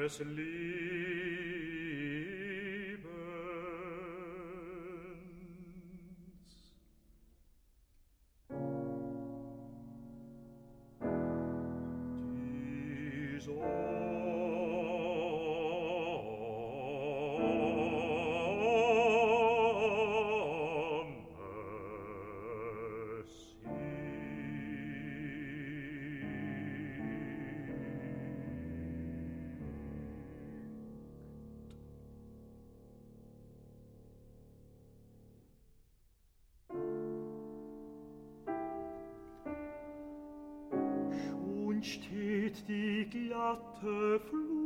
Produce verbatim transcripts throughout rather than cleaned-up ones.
Steht die glatte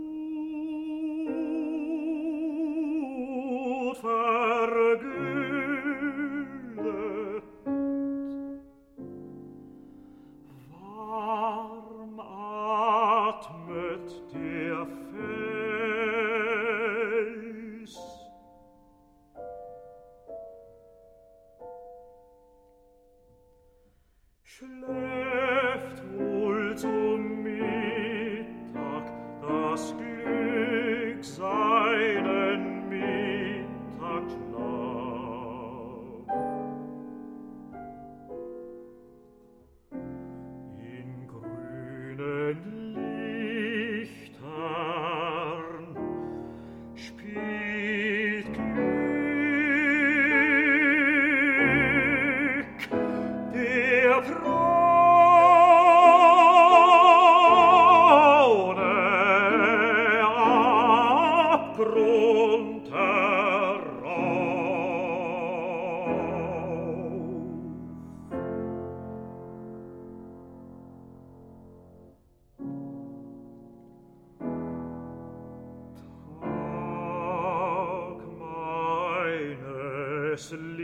Flut vergüldet, warm atmet der Fels, schläft wohl zum Mittag das Glück seinen Mittagsschlaf. In grünen Lichtern spielt Glück, der braune Abgrund herauf. Tag meines Lebens,